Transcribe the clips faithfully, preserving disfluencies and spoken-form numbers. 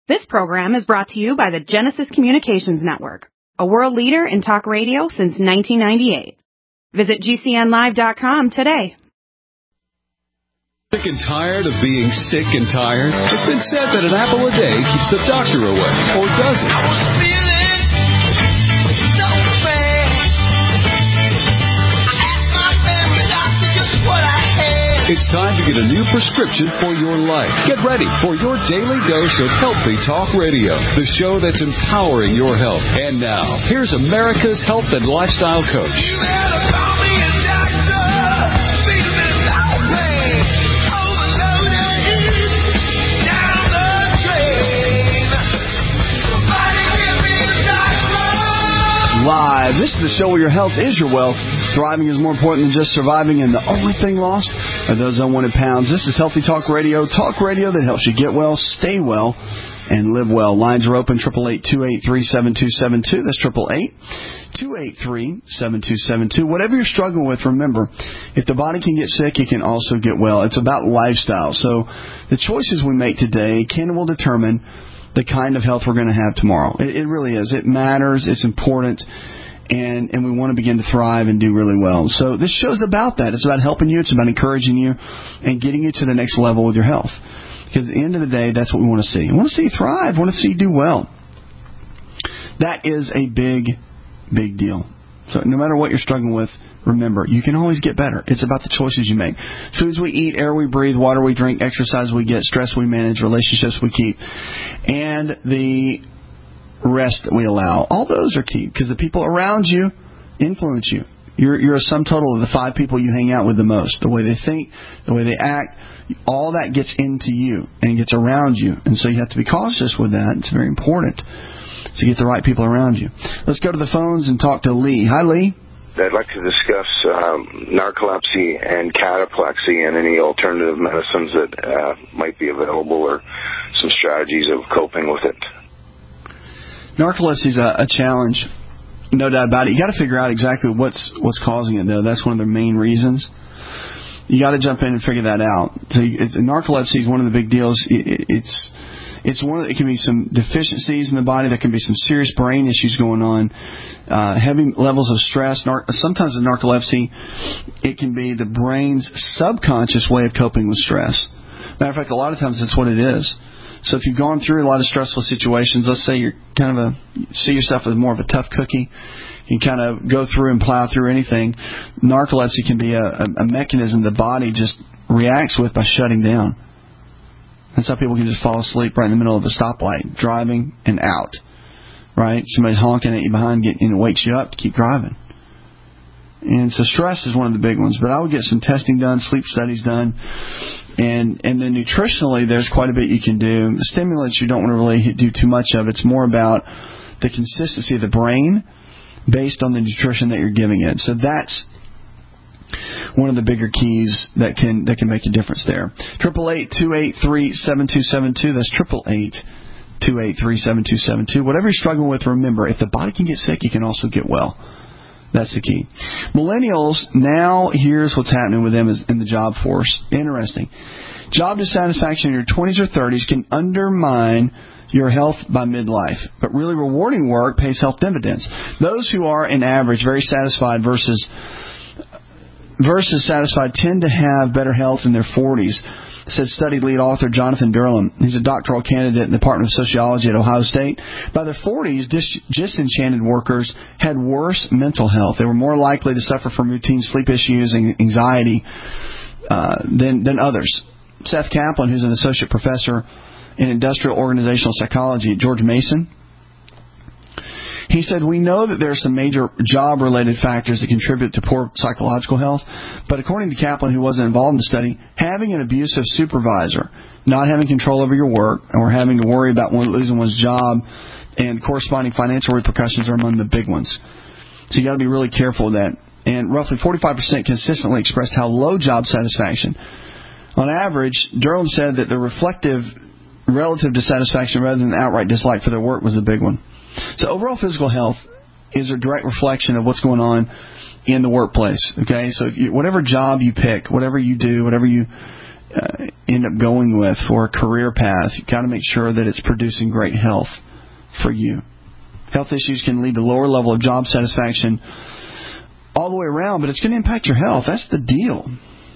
This program is brought to you by the Genesis Communications Network, a world leader in talk radio since nineteen ninety-eight. Visit G C N live dot com today. Sick and tired of being sick and tired? It's been said that an apple a day keeps the doctor away, or does it? I was feeling so bad. I asked my family doctor just what I had. It's time to get a new prescription for your life. Get ready for your daily dose of Healthy Talk Radio, the show that's empowering your health. And now, here's America's health and lifestyle coach. You better call me a doctor. Feeling so bad. Overloaded. Down the drain. Somebody give me a doctor. Live. This is the show where your health is your wealth. Thriving is more important than just surviving, and the only thing lost are those unwanted pounds. This is Healthy Talk Radio, talk radio that helps you get well, stay well, and live well. Lines are open, eight eight eight, two eight three, seven two seven two. That's eight eight eight, two eight three, seven two seven two. Whatever you're struggling with, remember, if the body can get sick, it can also get well. It's about lifestyle. So the choices we make today can will determine the kind of health we're going to have tomorrow. It, it really is. It matters. It's important. And, and we want to begin to thrive and do really well. So this show's about that. It's about helping you. It's about encouraging you and getting you to the next level with your health. Because at the end of the day, that's what we want to see. We want to see you thrive. We want to see you do well. That is a big, big deal. So no matter what you're struggling with, remember, you can always get better. It's about the choices you make. Foods we eat, air we breathe, water we drink, exercise we get, stress we manage, relationships we keep, and the rest that we allow. All those are key because the people around you influence you. You're, you're a sum total of the five people you hang out with the most. The way they think, the way they act, all that gets into you and gets around you. And so you have to be cautious with that. It's very important to get the right people around you. Let's go to the phones and talk to Lee. Hi, Lee. I'd like to discuss um, narcolepsy and cataplexy and any alternative medicines that uh, might be available or some strategies of coping with it. Narcolepsy is a, a challenge, no doubt about it. You got to figure out exactly what's what's causing it, though. That's one of the main reasons. You got to jump in and figure that out. So it's, narcolepsy is one of the big deals. It, it, it's it's one of the, it can be some deficiencies in the body. There can be some serious brain issues going on. Uh, heavy levels of stress. Nar- sometimes with narcolepsy, it can be the brain's subconscious way of coping with stress. Matter of fact, a lot of times that's what it is. So if you've gone through a lot of stressful situations, let's say you're kind of a, see yourself as more of a tough cookie, you kind of go through and plow through anything, narcolepsy can be a, a, a mechanism the body just reacts with by shutting down. That's how people can just fall asleep right in the middle of a stoplight, driving and out, right? Somebody's honking at you behind, getting, and it wakes you up to keep driving. And so stress is one of the big ones. But I would get some testing done, sleep studies done. And and then nutritionally, there's quite a bit you can do. The stimulants, you don't want to really do too much of. It's more about the consistency of the brain based on the nutrition that you're giving it. So that's one of the bigger keys that can that can make a difference there. Triple eight two eight three seven two seven two. That's triple eight two eight three seven two seven two. Whatever you're struggling with, remember, if the body can get sick, you can also get well. That's the key. Millennials, now here's what's happening with them in the job force. Interesting. Job dissatisfaction in your twenties or thirties can undermine your health by midlife. But really rewarding work pays health dividends. Those who are, in average, very satisfied versus versus satisfied tend to have better health in their forties, said study lead author Jonathan Durham. He's a doctoral candidate in the Department of Sociology at Ohio State. By their forties, dis- disenchanted workers had worse mental health. They were more likely to suffer from routine sleep issues and anxiety uh, than, than others. Seth Kaplan, who's an associate professor in industrial organizational psychology at George Mason, he said, we know that there are some major job-related factors that contribute to poor psychological health, but according to Kaplan, who wasn't involved in the study, having an abusive supervisor, not having control over your work, or having to worry about one, losing one's job and corresponding financial repercussions are among the big ones. So you got to be really careful with that. And roughly forty-five percent consistently expressed how low job satisfaction. On average, Durham said that the reflective relative dissatisfaction rather than outright dislike for their work was the big one. So overall physical health is a direct reflection of what's going on in the workplace. Okay, so if you, whatever job you pick, whatever you do, whatever you uh, end up going with for a career path, you've got to make sure that it's producing great health for you. Health issues can lead to lower level of job satisfaction all the way around, but it's going to impact your health. That's the deal.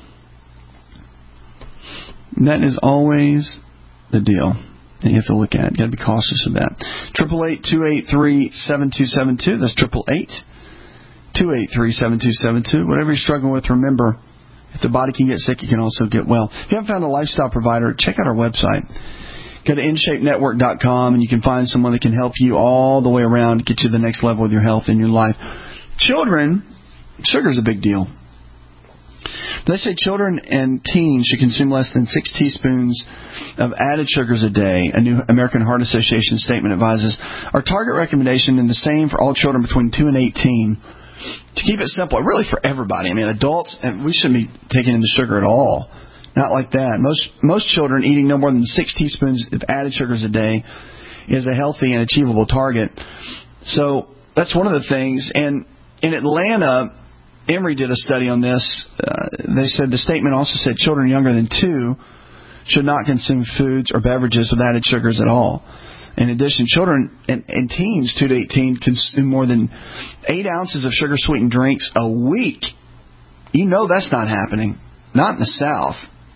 That is always the deal that you have to look at. You've got to be cautious of that. Triple eight two eight three seven two seven two. That's triple eight two eight three seven two seven two. Whatever you're struggling with, remember, if the body can get sick, it can also get well. If you haven't found a lifestyle provider, check out our website. Go to in shape network dot com and you can find someone that can help you all the way around to get you to the next level with your health and your life. Children, sugar is a big deal. They say children and teens should consume less than six teaspoons of added sugars a day. A new American Heart Association statement advises our target recommendation is the same for all children between two and eighteen. To keep it simple, really for everybody. I mean, adults, we shouldn't be taking in the sugar at all. Not like that. Most most children eating no more than six teaspoons of added sugars a day is a healthy and achievable target. So that's one of the things. And in Atlanta, Emory did a study on this. Uh, they said the statement also said children younger than two should not consume foods or beverages with added sugars at all. In addition, children and, and teens two to eighteen consume more than eight ounces of sugar-sweetened drinks a week. You know that's not happening. Not in the South.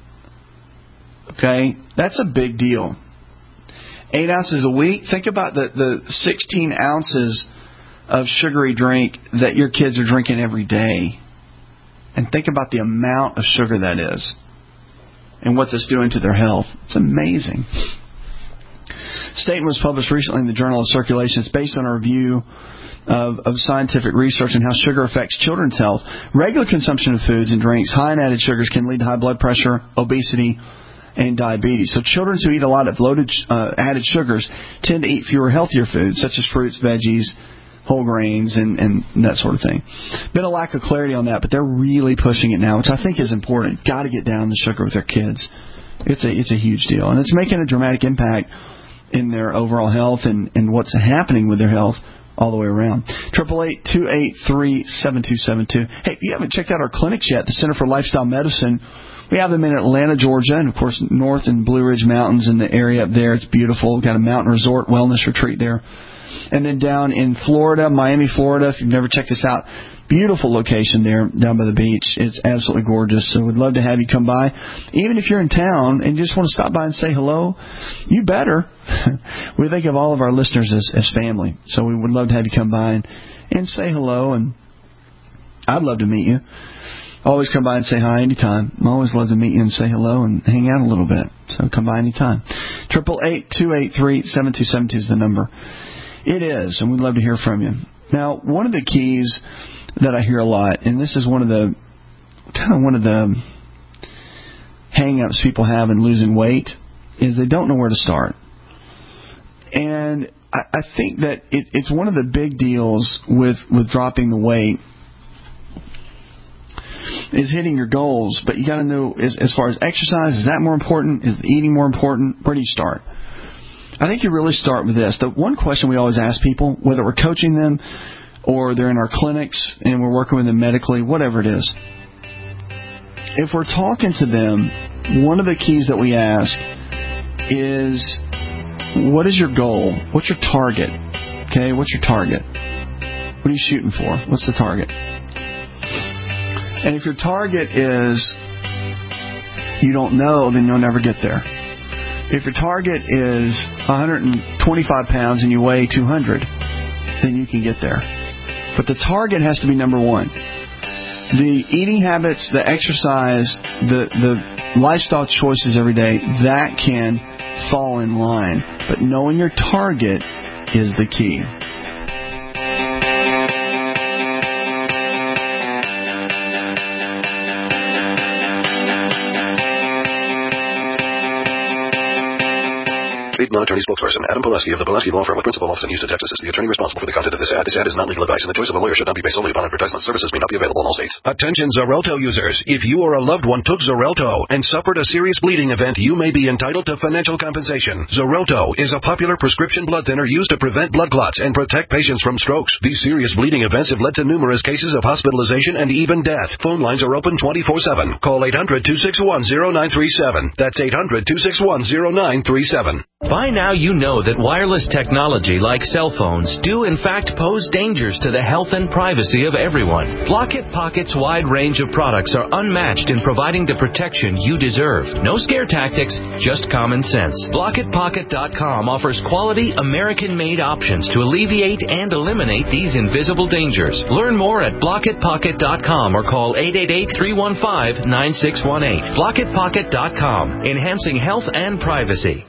Okay? That's a big deal. Eight ounces a week. Think about the, the sixteen ounces of sugary drink that your kids are drinking every day. And think about the amount of sugar that is. And what that's doing to their health. It's amazing. A statement was published recently in the Journal of Circulation. It's based on a review of, of scientific research on how sugar affects children's health. Regular consumption of foods and drinks high in added sugars can lead to high blood pressure, obesity, and diabetes. So children who eat a lot of loaded uh, added sugars tend to eat fewer healthier foods, such as fruits, veggies, whole grains, and, and that sort of thing. Been a lack of clarity on that, but they're really pushing it now, which I think is important. Got to get down on the sugar with their kids. It's a it's a huge deal, and it's making a dramatic impact in their overall health and, and what's happening with their health all the way around. Triple eight two eight three seven two seven two. Hey, if you haven't checked out our clinics yet, the Center for Lifestyle Medicine, we have them in Atlanta, Georgia, and of course north in Blue Ridge Mountains in the area up there. It's beautiful. We've got a mountain resort wellness retreat there. And then down in Florida, Miami, Florida, if you've never checked us out, beautiful location there down by the beach. It's absolutely gorgeous. So we'd love to have you come by. Even if you're in town and you just want to stop by and say hello, you better. We think of all of our listeners as, as family. So we would love to have you come by and, and say hello. And I'd love to meet you. Always come by and say hi anytime. I always love to meet you and say hello and hang out a little bit. So come by anytime. Triple eight two eight three seven two seven two is the number. It is, and we'd love to hear from you. Now, one of the keys that I hear a lot, and this is one of the kind of one of the hang-ups people have in losing weight, is they don't know where to start. And I, I think that it, it's one of the big deals with, with dropping the weight is hitting your goals, but you got to know as, as far as exercise, is that more important? Is the eating more important? Where do you start? I think you really start with this. The one question we always ask people, whether we're coaching them or they're in our clinics and we're working with them medically, whatever it is, if we're talking to them, one of the keys that we ask is, what is your goal? What's your target? Okay, what's your target? What are you shooting for? What's the target? And if your target is you don't know, then you'll never get there. If your target is one hundred twenty-five pounds and you weigh two hundred, then you can get there. But the target has to be number one. The eating habits, the exercise, the, the lifestyle choices every day, that can fall in line. But knowing your target is the key. non-attorney spokesperson, Adam Pileski of the Pileski Law Firm with principal office in Houston, Texas, is the attorney responsible for the content of this ad. This ad is not legal advice, and the choice of a lawyer should not be based solely upon advertisement. Services may not be available in all states. Attention Xarelto users. If you or a loved one took Xarelto and suffered a serious bleeding event, you may be entitled to financial compensation. Xarelto is a popular prescription blood thinner used to prevent blood clots and protect patients from strokes. These serious bleeding events have led to numerous cases of hospitalization and even death. Phone lines are open twenty-four seven. Call eight hundred, two six one, zero nine three seven. That's eight hundred, two six one, zero nine three seven. By now you know that wireless technology like cell phones do in fact pose dangers to the health and privacy of everyone. Blockit Pocket's wide range of products are unmatched in providing the protection you deserve. No scare tactics, just common sense. Blockit Pocket dot com offers quality American-made options to alleviate and eliminate these invisible dangers. Learn more at Blockit Pocket dot com or call eight eight eight, three one five, nine six one eight. Blockit Pocket dot com, enhancing health and privacy.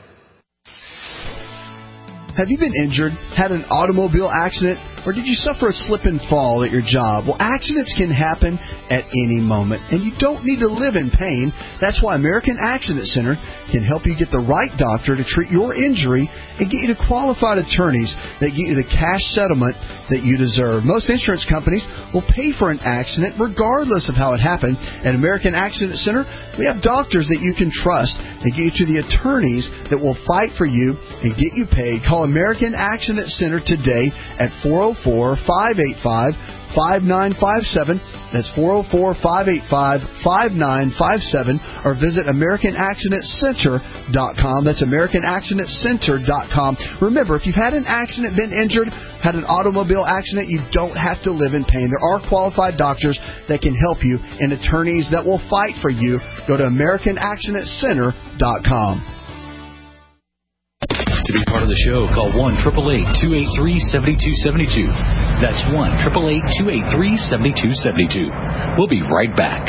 Have you been injured, had an automobile accident, or did you suffer a slip and fall at your job? Well, accidents can happen at any moment, and you don't need to live in pain. That's why American Accident Center can help you get the right doctor to treat your injury and get you to qualified attorneys that get you the cash settlement that you deserve. Most insurance companies will pay for an accident regardless of how it happened. At American Accident Center, we have doctors that you can trust and get you to the attorneys that will fight for you and get you paid. Call American Accident Center today at four oh four, five eight five, five nine five seven. That's four oh four, five eight five, five nine five seven. Or visit American Accident Center dot com. That's American Accident Center dot com. Remember, if you've had an accident, been injured, had an automobile accident, you don't have to live in pain. There are qualified doctors that can help you and attorneys that will fight for you. Go to American Accident Center dot com. To be part of the show, call one eight eight eight, two eight three, seven two seven two. That's one eight eight eight, two eight three, seven two seven two. We'll be right back.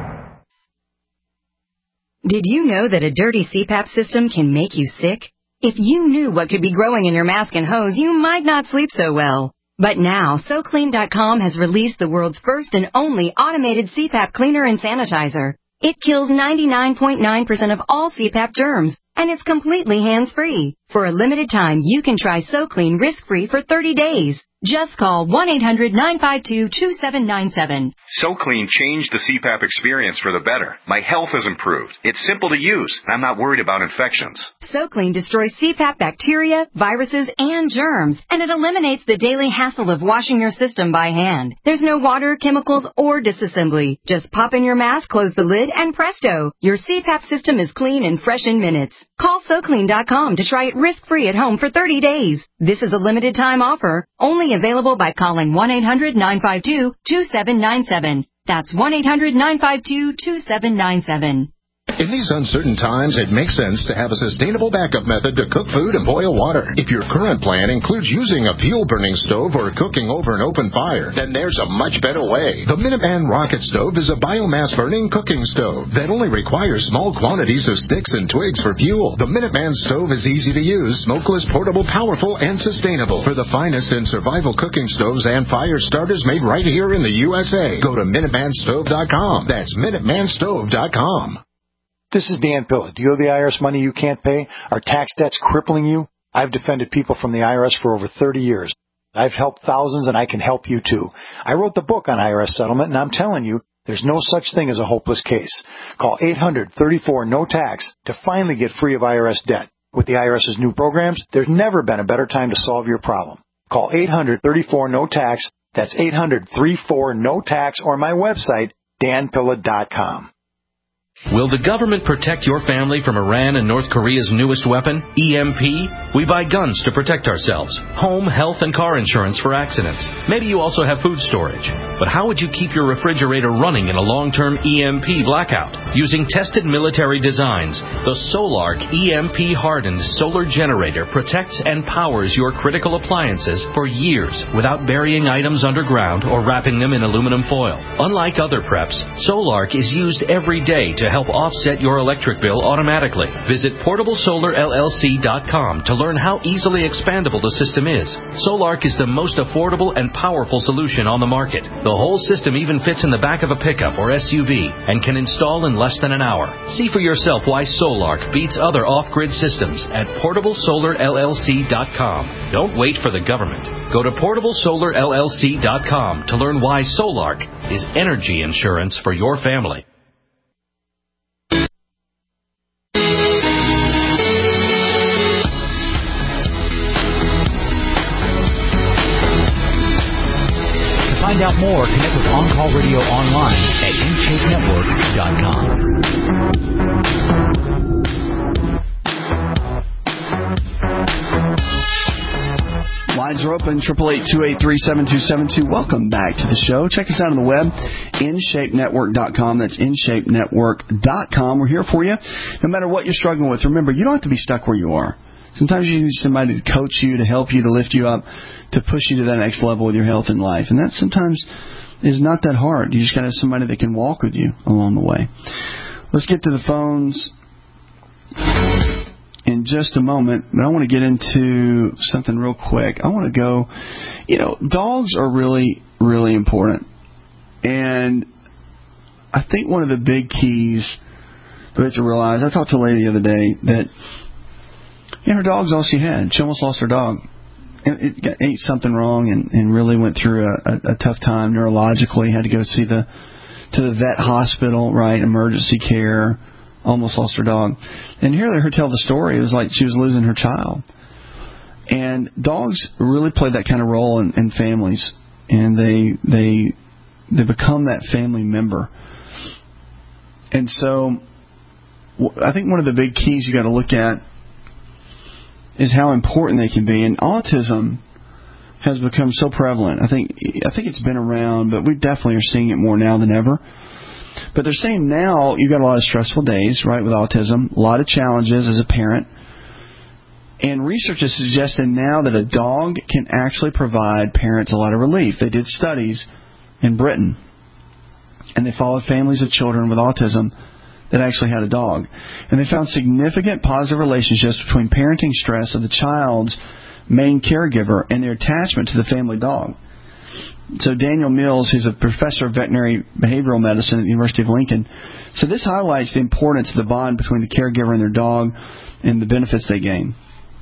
Did you know that a dirty C PAP system can make you sick? If you knew what could be growing in your mask and hose, you might not sleep so well. But now, So Clean dot com has released the world's first and only automated C PAP cleaner and sanitizer. It kills ninety-nine point nine percent of all C PAP germs, and it's completely hands-free. For a limited time, you can try SoClean risk-free for thirty days. Just call one eight hundred, nine five two, two seven nine seven. SoClean changed the C PAP experience for the better. My health has improved. It's simple to use, and I'm not worried about infections. SoClean destroys C PAP bacteria, viruses, and germs, and it eliminates the daily hassle of washing your system by hand. There's no water, chemicals, or disassembly. Just pop in your mask, close the lid, and presto! Your C PAP system is clean and fresh in minutes. Call So Clean dot com to try it risk-free at home for thirty days. This is a limited-time offer, only available by calling one eight hundred, nine five two, two seven nine seven. That's one eight hundred, nine five two, two seven nine seven. In these uncertain times, it makes sense to have a sustainable backup method to cook food and boil water. If your current plan includes using a fuel-burning stove or cooking over an open fire, then there's a much better way. The Minuteman Rocket Stove is a biomass-burning cooking stove that only requires small quantities of sticks and twigs for fuel. The Minuteman Stove is easy to use, smokeless, portable, powerful, and sustainable. For the finest in survival cooking stoves and fire starters made right here in the U S A, go to Minuteman Stove dot com. That's Minuteman Stove dot com. This is Dan Pilla. Do you owe the I R S money you can't pay? Are tax debts crippling you? I've defended people from the I R S for over thirty years. I've helped thousands, and I can help you too. I wrote the book on I R S settlement, and I'm telling you, there's no such thing as a hopeless case. Call eight hundred, thirty-four, no tax to finally get free of I R S debt. With the I R S's new programs, there's never been a better time to solve your problem. Call eight hundred, thirty-four, no tax. That's eight hundred, thirty-four, no tax, or my website, Dan Pilla dot com. Will the government protect your family from Iran and North Korea's newest weapon, E M P? We buy guns to protect ourselves, home, health, and car insurance for accidents. Maybe you also have food storage. But how would you keep your refrigerator running in a long-term E M P blackout? Using tested military designs, the Solark E M P-hardened solar generator protects and powers your critical appliances for years without burying items underground or wrapping them in aluminum foil. Unlike other preps, Solark is used every day to to help offset your electric bill automatically. Visit portable solar L L C dot com to learn how easily expandable the system is. Solark is the most affordable and powerful solution on the market. The whole system even fits in the back of a pickup or S U V and can install in less than an hour. See for yourself why Solark beats other off-grid systems at portable solar L L C dot com. Don't wait for the government. Go to portable solar L L C dot com to learn why Solark is energy insurance for your family. To find out more, connect with On Call Radio online at in shape network dot com. Lines are open, eight eight eight, two eight three, seven two seven two. Welcome back to the show. Check us out on the web, in shape network dot com. That's in shape network dot com. We're here for you. No matter what you're struggling with, remember, you don't have to be stuck where you are. Sometimes you need somebody to coach you, to help you, to lift you up, to push you to that next level with your health and life. And that sometimes is not that hard. You just got to have somebody that can walk with you along the way. Let's get to the phones in just a moment, but I want to get into something real quick. I want to go, you know, dogs are really, really important. And I think one of the big keys that we have to realize, I talked to a lady the other day that, you know, her dog's all she had. She almost lost her dog. It, it ate something wrong and, and really went through a, a, a tough time neurologically, had to go see the, to the vet hospital, right, emergency care. Almost lost her dog. And hearing her tell the story, it was like she was losing her child. And dogs really play that kind of role in, in families. And they they they become that family member. And so I think one of the big keys you got to look at is how important they can be. And autism has become so prevalent. I think I think it's been around, but we definitely are seeing it more now than ever. But they're saying now you've got a lot of stressful days, right, with autism, a lot of challenges as a parent. And research is suggesting now that a dog can actually provide parents a lot of relief. They did studies in Britain, and they followed families of children with autism that actually had a dog. And they found significant positive relationships between parenting stress of the child's main caregiver and their attachment to the family dog. So Daniel Mills, who's a professor of veterinary behavioral medicine at the University of Lincoln, said this highlights the importance of the bond between the caregiver and their dog and the benefits they gain.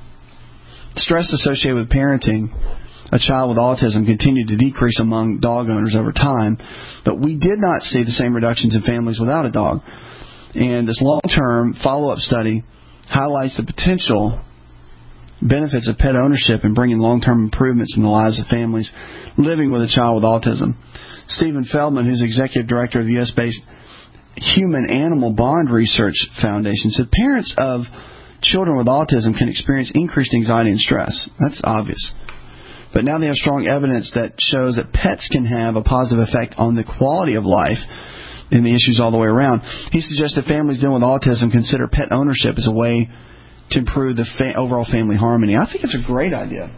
Stress associated with parenting a child with autism continued to decrease among dog owners over time, but we did not see the same reductions in families without a dog. And this long-term follow-up study highlights the potential benefits of pet ownership and bringing long-term improvements in the lives of families living with a child with autism. Stephen Feldman, who's executive director of the U S-based Human Animal Bond Research Foundation, said parents of children with autism can experience increased anxiety and stress. That's obvious. But now they have strong evidence that shows that pets can have a positive effect on the quality of life and the issues all the way around. He suggests that families dealing with autism consider pet ownership as a way to improve the fa- overall family harmony. I think it's a great idea.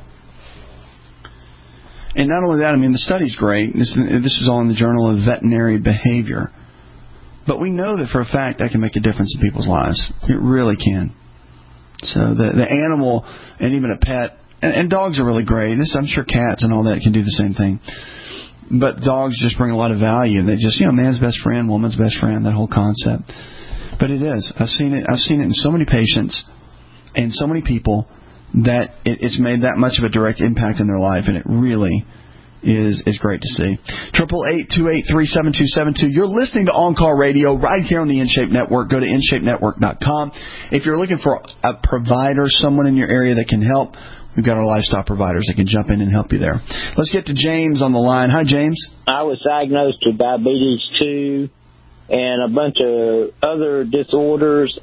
And not only that, I mean, the study's great. This, this is all in the Journal of Veterinary Behavior. But we know that for a fact that can make a difference in people's lives. It really can. So the the animal and even a pet, and, and dogs are really great. This, I'm sure cats and all that can do the same thing. But dogs just bring a lot of value. They just, you know, man's best friend, woman's best friend, that whole concept. But it is. I've seen it. I've seen it in so many patients and so many people that it, it's made that much of a direct impact in their life, and it really is is great to see. Triple eight two eight three seven two seven two. You're listening to On Call Radio right here on the InShape Network. Go to in shape network dot com. If you're looking for a provider, someone in your area that can help, we've got our lifestyle providers that can jump in and help you there. Let's get to James on the line. Hi, James. I was diagnosed with diabetes two and a bunch of other disorders.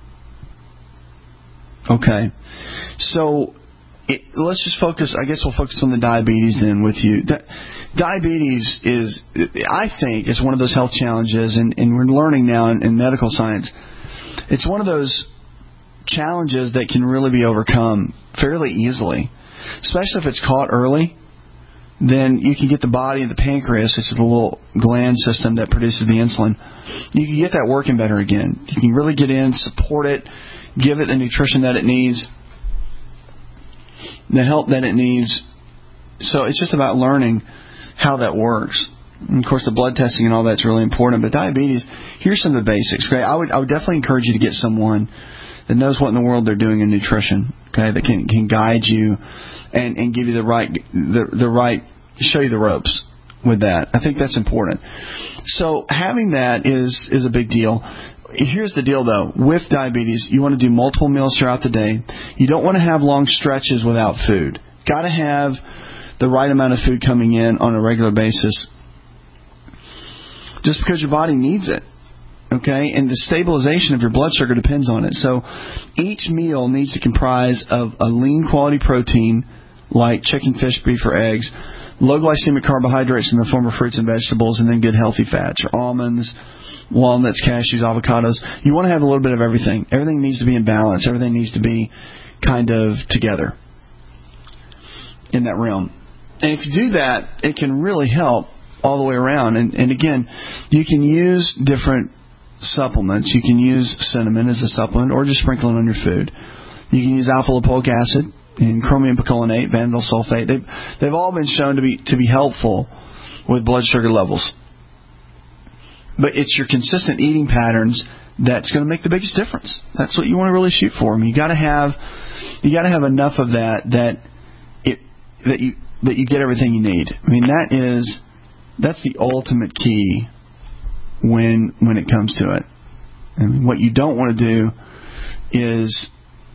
Okay. So it, let's just focus, I guess we'll focus on the diabetes then with you. Di- diabetes is, I think, is one of those health challenges, and, and we're learning now in, in medical science, it's one of those challenges that can really be overcome fairly easily, especially if it's caught early. then you can get the body and the pancreas, it's the little gland system that produces the insulin, you can get that working better again. You can really get in, support it, give it the nutrition that it needs, the help that it needs. So it's just about learning how that works. And of course, the blood testing and all that's really important. But diabetes, here's some of the basics. Okay, I would I would definitely encourage you to get someone that knows what in the world they're doing in nutrition. Okay, that can can guide you and, and give you the right the the right show you the ropes with that. I think that's important. So having that is is a big deal. Here's the deal, though. With diabetes, you want to do multiple meals throughout the day. You don't want to have long stretches without food. Got to have the right amount of food coming in on a regular basis, just because your body needs it. Okay? And the stabilization of your blood sugar depends on it. So each meal needs to comprise of a lean quality protein like chicken, fish, beef, or eggs, low glycemic carbohydrates in the form of fruits and vegetables, and then good healthy fats, your almonds, walnuts, cashews, avocados. You want to have a little bit of everything. Everything needs to be in balance. Everything needs to be kind of together in that realm. And if you do that, it can really help all the way around. And, and again, you can use different supplements. You can use cinnamon as a supplement or just sprinkle it on your food. You can use alpha-lipoic acid and chromium picolinate, vanadil sulfate. They've, they've all been shown to be to be helpful with blood sugar levels. But it's your consistent eating patterns that's going to make the biggest difference. That's what you want to really shoot for. I mean, you got to have you got to have enough of that that it that you that you get everything you need. I mean, that is that's the ultimate key when when it comes to it. And what you don't want to do is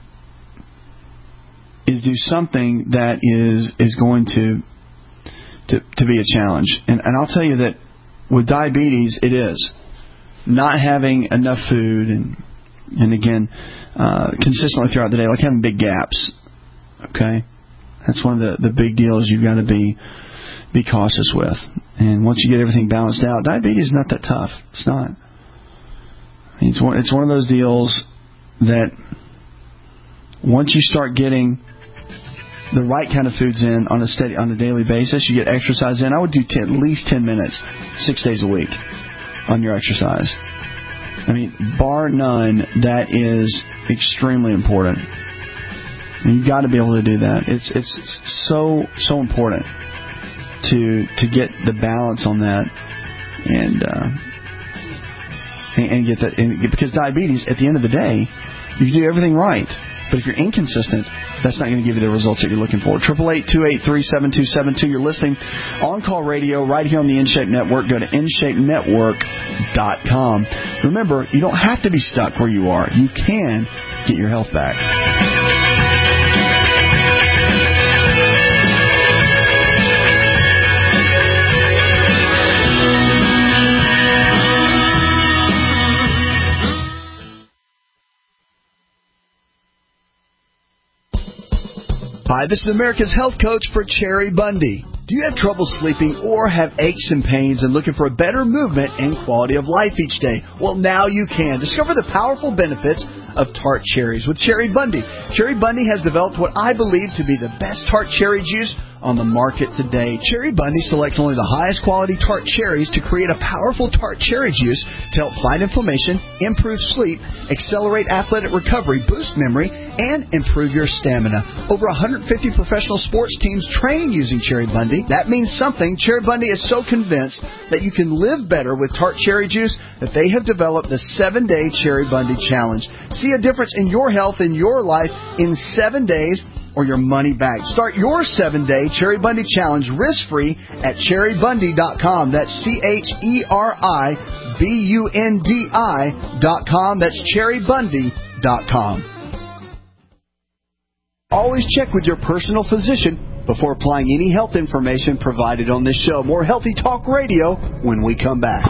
is do something that is is going to to, to be a challenge. And, and I'll tell you that with diabetes, it is. Not having enough food and, and again, uh, consistently throughout the day, like having big gaps. Okay? That's one of the, the big deals you've got to be be cautious with. And once you get everything balanced out, diabetes is not that tough. It's not. I mean, it's one, it's one of those deals that once you start getting the right kind of foods in on a steady, on a daily basis, you get exercise in. I would do ten, at least ten minutes, six days a week on your exercise. I mean, bar none, that is extremely important. And you've got to be able to do that. It's it's so so important to to get the balance on that and uh, and, and get that. And, because diabetes, at the end of the day, you can do everything right, but if you're inconsistent, that's not going to give you the results that you're looking for. eight eight eight, two eight three, seven two seven two. You're listening On Call Radio right here on the InShape Network. Go to in shape network dot com. Remember, you don't have to be stuck where you are. You can get your health back. Hi, this is America's Health Coach for Cherry Bundy. Do you have trouble sleeping or have aches and pains and looking for a better movement and quality of life each day? Well, now you can. Discover the powerful benefits of tart cherries with Cherry Bundy. Cherry Bundy has developed what I believe to be the best tart cherry juice on the market today. Cherry Bundy selects only the highest quality tart cherries to create a powerful tart cherry juice to help fight inflammation, improve sleep, accelerate athletic recovery, boost memory, and improve your stamina. Over one hundred fifty professional sports teams train using Cherry Bundy. That means something. Cherry Bundy is so convinced that you can live better with tart cherry juice that they have developed the seven-day Cherry Bundy Challenge. See a difference in your health and your life in seven days or your money back. Start your seven-day Cherry Bundy Challenge risk-free at cherry bundy dot com. That's C H E R I B U N D I dot com. That's cherry bundy dot com. Always check with your personal physician before applying any health information provided on this show. More Healthy Talk Radio when we come back.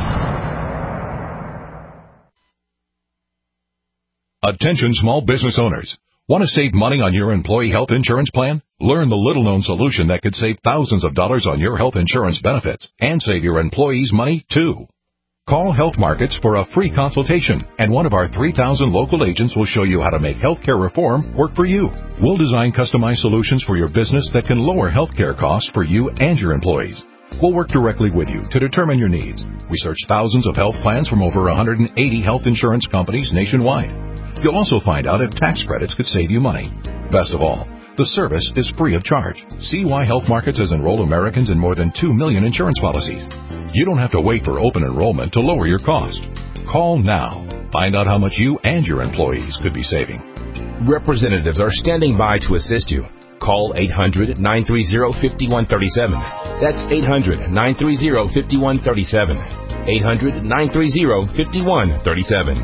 Attention small business owners. Want to save money on your employee health insurance plan? Learn the little-known solution that could save thousands of dollars on your health insurance benefits and save your employees money, too. Call Health Markets for a free consultation, and one of our three thousand local agents will show you how to make healthcare reform work for you. We'll design customized solutions for your business that can lower healthcare costs for you and your employees. We'll work directly with you to determine your needs. We search thousands of health plans from over one hundred eighty health insurance companies nationwide. You'll also find out if tax credits could save you money. Best of all, the service is free of charge. See why Health Markets has enrolled Americans in more than two million insurance policies. You don't have to wait for open enrollment to lower your cost. Call now. Find out how much you and your employees could be saving. Representatives are standing by to assist you. Call eight hundred, nine three zero, five one three seven. That's eight hundred, nine three zero, five one three seven. eight hundred, nine three zero, five one three seven.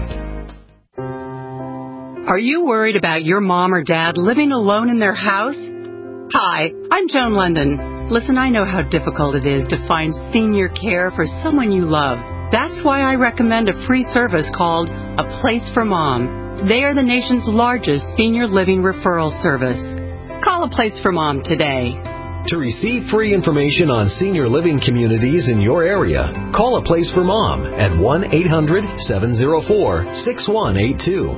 Are you worried about your mom or dad living alone in their house? Hi, I'm Joan London. Listen, I know how difficult it is to find senior care for someone you love. That's why I recommend a free service called A Place for Mom. They are the nation's largest senior living referral service. Call A Place for Mom today. To receive free information on senior living communities in your area, call A Place for Mom at one eight hundred, seven oh four, six one eight two.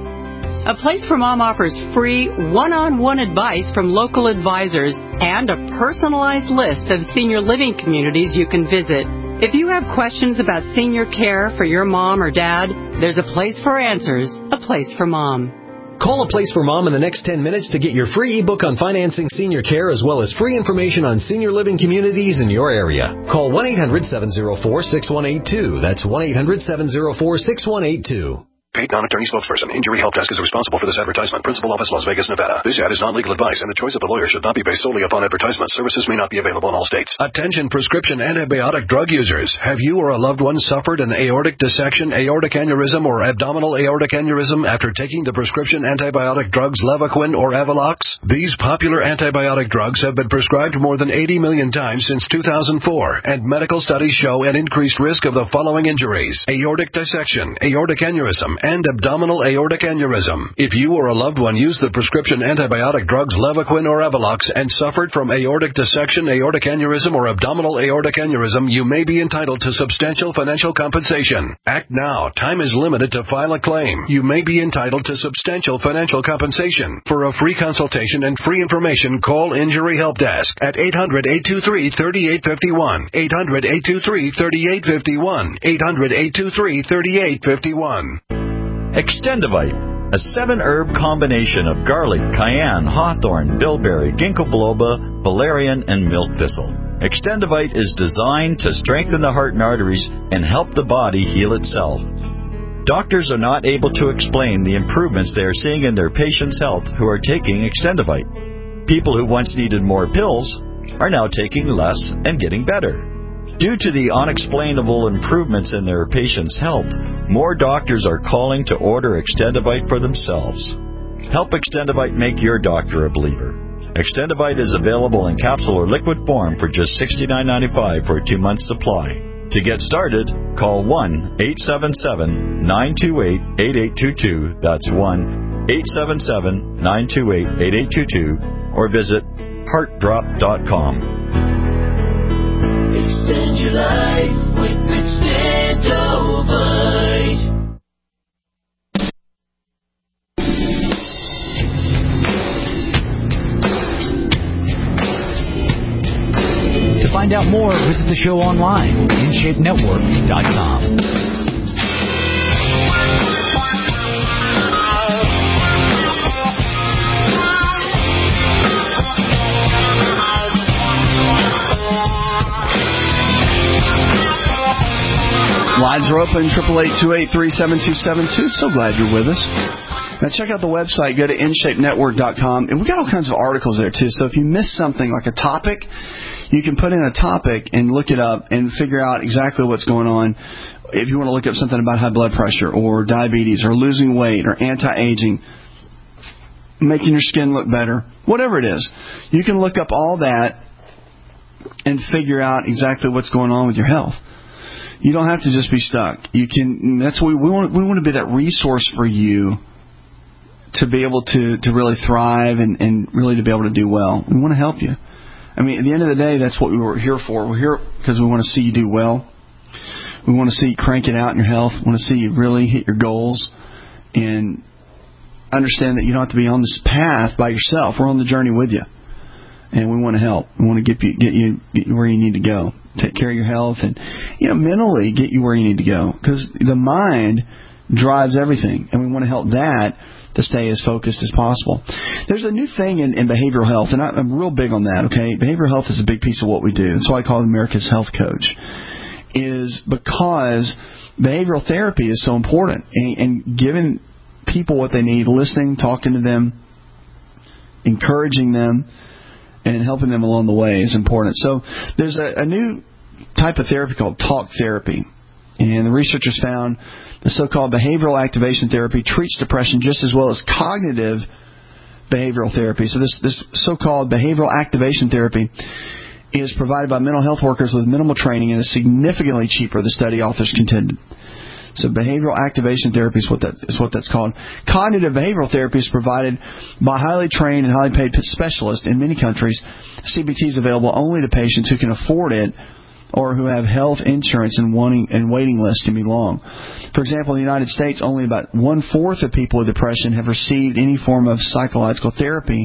A Place for Mom offers free one-on-one advice from local advisors and a personalized list of senior living communities you can visit. If you have questions about senior care for your mom or dad, there's a place for answers, A Place for Mom. Call A Place for Mom in the next ten minutes to get your free ebook on financing senior care as well as free information on senior living communities in your area. Call one eight hundred, seven oh four, six one eight two. That's one eight hundred, seven oh four, six one eight two. Paid non-attorney spokesperson. Injury Help Desk is responsible for this advertisement. Principal office, Las Vegas, Nevada. This ad is not legal advice, and the choice of a lawyer should not be based solely upon advertisement. Services may not be available in all states. Attention prescription antibiotic drug users. Have you or a loved one suffered an aortic dissection, aortic aneurysm, or abdominal aortic aneurysm after taking the prescription antibiotic drugs Levaquin or Avelox? These popular antibiotic drugs have been prescribed more than eighty million times since two thousand four, and medical studies show an increased risk of the following injuries: aortic dissection, aortic aneurysm, and abdominal aortic aneurysm. If you or a loved one used the prescription antibiotic drugs Levaquin or Avelox and suffered from aortic dissection, aortic aneurysm, or abdominal aortic aneurysm, you may be entitled to substantial financial compensation. Act now. Time is limited to file a claim. You may be entitled to substantial financial compensation. For a free consultation and free information, call Injury Help Desk at eight hundred, eight two three, three eight five one, eight hundred, eight two three, three eight five one, eight hundred, eight two three, three eight five one. Extendivite, a seven-herb combination of garlic, cayenne, hawthorn, bilberry, ginkgo biloba, valerian, and milk thistle. Extendivite is designed to strengthen the heart and arteries and help the body heal itself. Doctors are not able to explain the improvements they are seeing in their patients' health who are taking Extendivite. People who once needed more pills are now taking less and getting better. Due to the unexplainable improvements in their patients' health, more doctors are calling to order Extendivite for themselves. Help Extendivite make your doctor a believer. Extendivite is available in capsule or liquid form for just sixty-nine ninety-five for a two-month supply. To get started, call one eight seven seven, nine two eight, eight eight two two. That's one eight seven seven, nine two eight, eight eight two two, or visit heart drop dot com. Extend your life with Extendivite. To find out more, visit the show online, in shape network dot com. Lines are open, eight eight eight, two eight three, seven two seven two. So glad you're with us. Now check out the website. Go to in shape network dot com. And we got all kinds of articles there, too. So if you miss something like a topic, you can put in a topic and look it up and figure out exactly what's going on. If you want to look up something about high blood pressure or diabetes or losing weight or anti-aging, making your skin look better, whatever it is, you can look up all that and figure out exactly what's going on with your health. You don't have to just be stuck. You can. That's what we, we want. We want to be that resource for you to be able to, to really thrive and, and really to be able to do well. We want to help you. I mean, at the end of the day, that's what we were here for. We're here because we want to see you do well. We want to see you crank it out in your health. We want to see you really hit your goals and understand that you don't have to be on this path by yourself. We're on the journey with you, and we want to help. We want to get you get you get you where you need to go. Take care of your health, and you know mentally get you where you need to go, because the mind drives everything, and we want to help that to stay as focused as possible. There's a new thing in, in behavioral health, and I, I'm real big on that. Okay, behavioral health is a big piece of what we do. That's why I call it America's Health Coach, is because behavioral therapy is so important, and, and giving people what they need, listening, talking to them, encouraging them, and helping them along the way is important. So there's a, a new type of therapy called talk therapy, and the researchers found the so-called behavioral activation therapy treats depression just as well as cognitive behavioral therapy. So this, this so-called behavioral activation therapy is provided by mental health workers with minimal training and is significantly cheaper, the study authors contended. So behavioral activation therapy is what that is what that's called. Cognitive behavioral therapy is provided by highly trained and highly paid specialists in many countries. C B T is available only to patients who can afford it or who have health insurance, and wanting and waiting lists can be long. For example, in the United States, only about one-fourth of people with depression have received any form of psychological therapy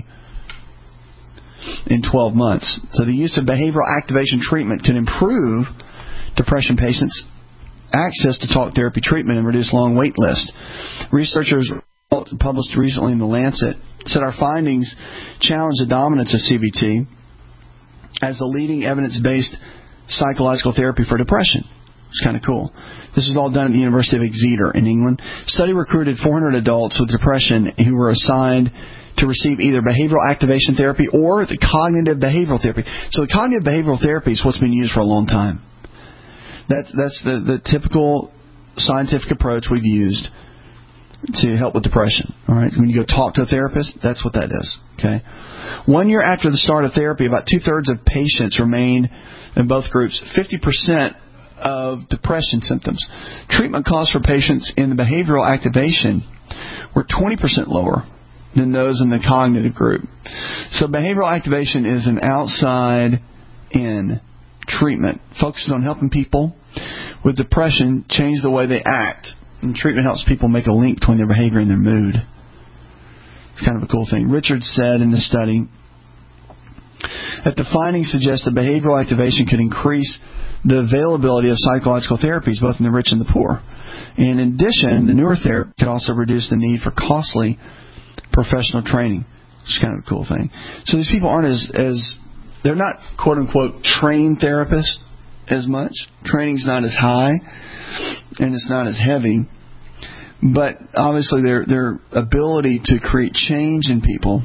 in twelve months. So the use of behavioral activation treatment can improve depression patients' access to talk therapy treatment and reduce long wait lists. Researchers published recently in The Lancet said our findings challenge the dominance of C B T as the leading evidence-based psychological therapy for depression. It's kind of cool. This is all done at the University of Exeter in England. Study recruited four hundred adults with depression who were assigned to receive either behavioral activation therapy or the cognitive behavioral therapy. So the cognitive behavioral therapy is what's been used for a long time. That's that's the, the typical scientific approach we've used to help with depression. All right, when you go talk to a therapist, that's what that is. Okay, one year after the start of therapy, about two thirds of patients remained in both groups. Fifty percent of depression symptoms. Treatment costs for patients in the behavioral activation were twenty percent lower than those in the cognitive group. So behavioral activation is an outside-in treatment focuses on helping people with depression change the way they act. And treatment helps people make a link between their behavior and their mood. It's kind of a cool thing. Richards said in the study that the findings suggest that behavioral activation could increase the availability of psychological therapies both in the rich and the poor. And in addition, the newer therapy could also reduce the need for costly professional training. It's kind of a cool thing. So these people aren't as, as they're not quote-unquote trained therapists as much. Training's not as high and it's not as heavy. But obviously their their ability to create change in people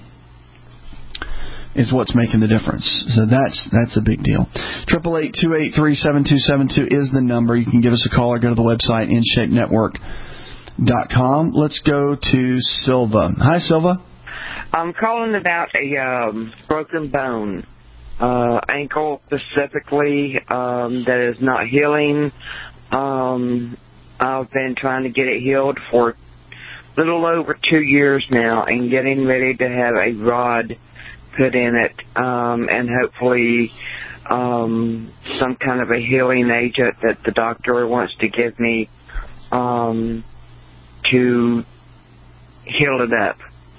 is what's making the difference. So that's that's a big deal. eight eight eight, two eight three, seven two seven two is the number. You can give us a call or go to the website, in shape network dot com. Let's go to Silva. Hi, Silva. I'm calling about a um, broken bone. Uh, ankle specifically, um, that is not healing. Um, I've been trying to get it healed for a little over two years now and getting ready to have a rod put in it, um, and hopefully um, some kind of a healing agent that the doctor wants to give me um, to heal it up.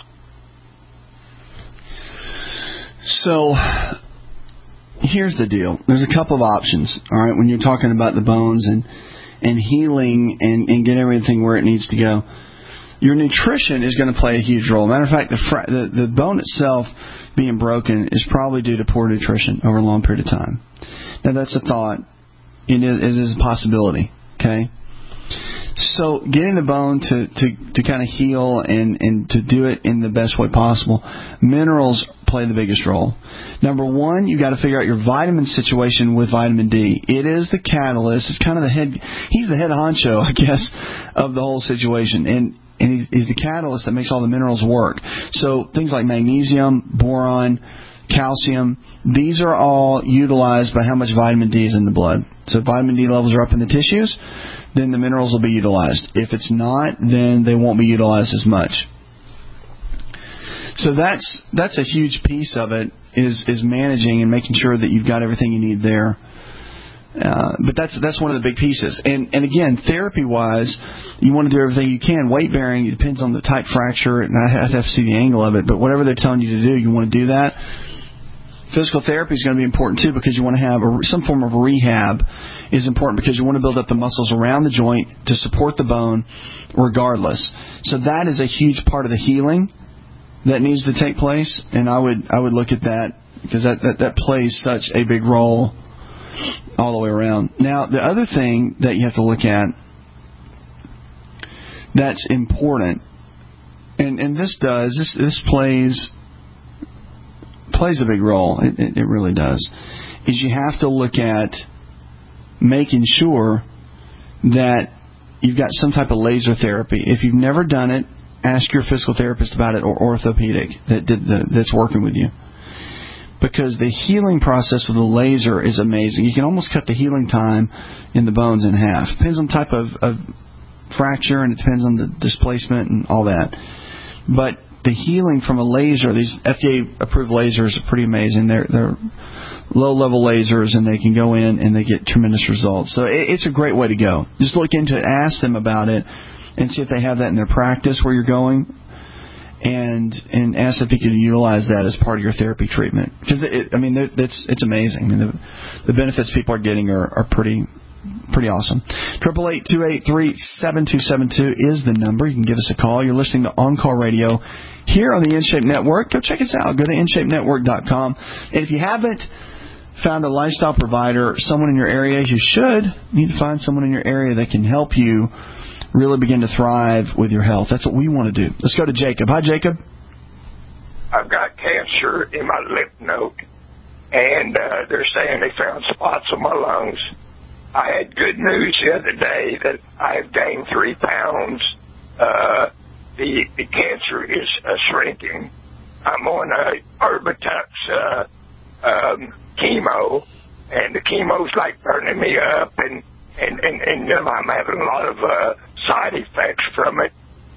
So here's the deal. There's a couple of options, all right, when you're talking about the bones and, and healing and, and get everything where it needs to go. Your nutrition is going to play a huge role. Matter of fact, the, fr- the, the bone itself being broken is probably due to poor nutrition over a long period of time. Now, that's a thought. It is, it is a possibility, okay? So getting the bone to, to, to kind of heal and, and to do it in the best way possible, minerals play the biggest role. Number one, you got to figure out your vitamin situation with vitamin D. It is the catalyst. It's kind of the head. He's the head honcho, I guess, of the whole situation, and and he's, he's the catalyst that makes all the minerals work. So things like magnesium, boron, calcium, these are all utilized by how much vitamin D is in the blood. So if vitamin D levels are up in the tissues, then the minerals will be utilized. If it's not, then they won't be utilized as much. So that's that's a huge piece of it, is is managing and making sure that you've got everything you need there. Uh, but that's that's one of the big pieces. And and again, therapy wise, you want to do everything you can. Weight bearing, it depends on the type fracture, and I have to see the angle of it. But whatever they're telling you to do, you want to do that. Physical therapy is going to be important too, because you want to have a, some form of rehab is important, because you want to build up the muscles around the joint to support the bone, regardless. So that is a huge part of the healing that needs to take place, and I would I would look at that, because that, that, that plays such a big role all the way around. Now, the other thing that you have to look at that's important, and, and this does, this this plays plays a big role, it, it, it really does, is you have to look at making sure that you've got some type of laser therapy. If you've never done it, ask your physical therapist about it, or orthopedic that did the, that's working with you. Because the healing process with the laser is amazing. You can almost cut the healing time in the bones in half. Depends on the type of, of fracture, and it depends on the displacement and all that. But the healing from a laser, these F D A-approved lasers are pretty amazing. They're, they're low-level lasers, and they can go in and they get tremendous results. So it, it's a great way to go. Just look into it, ask them about it, and see if they have that in their practice where you're going. And and ask if you can utilize that as part of your therapy treatment, because it, I mean it's it's amazing. I mean, the the benefits people are getting are, are pretty pretty awesome. Triple eight two eight three seven two seven two is the number. You can give us a call. You're listening to On Call Radio here on the InShape Network. Go check us out. Go to in shape network dot com. And if you haven't found a lifestyle provider, someone in your area, you should need to find someone in your area that can help you really begin to thrive with your health. That's what we want to do. Let's go to Jacob. Hi, Jacob. I've got cancer in my lymph node, and uh, they're saying they found spots on my lungs. I had good news the other day that I've gained three pounds. Uh, the, the cancer is uh, shrinking. I'm on a Erbitux uh, um, chemo, and the chemo's like burning me up, and and and, and um, I'm having a lot of uh, side effects from it.